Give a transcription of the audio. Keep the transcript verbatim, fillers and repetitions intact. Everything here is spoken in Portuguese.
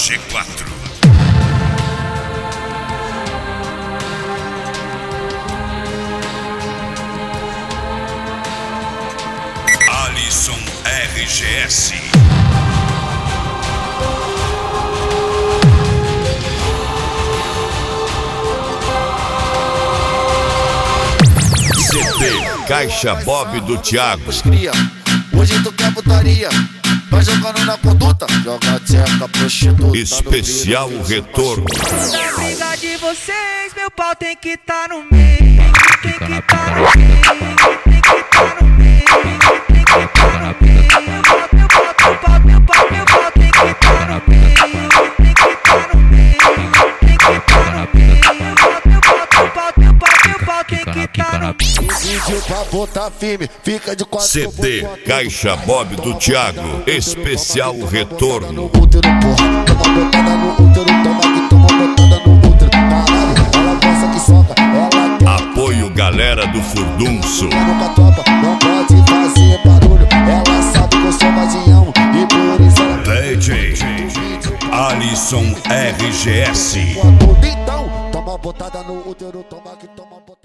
G quatro. Alisson R G S. C D Caixa Bob do Thiago. Hoje tu quer putaria, vai jogando na conduta, joga tcheca, prostituta. Especial retorno. Na briga de vocês, meu pau tem que tá no meio. Tem que tá no meio, tem que tá no meio, tem que tá no meio. Meu pau, meu pau, meu pau, meu pau tem que tá no meio. Tem que tá no meio, tem que tá no meio. Meu pau, meu pau, meu pau, meu pau tem que tá no meio. Pediu pra botar firme, fica de quatro. C D Caixa Bob do Thiago. Especial retorno. Útero, porra, toma botada no útero, toma que toma botada no útero. Caralho, ela gosta que soca, ela quer. Apoio galera do Furdunço. Nunca topa, não pode fazer barulho. Ela sabe que eu sou vadião e por isso ela D J Alisson R G S. então, toma botada no útero, toma que toma botada.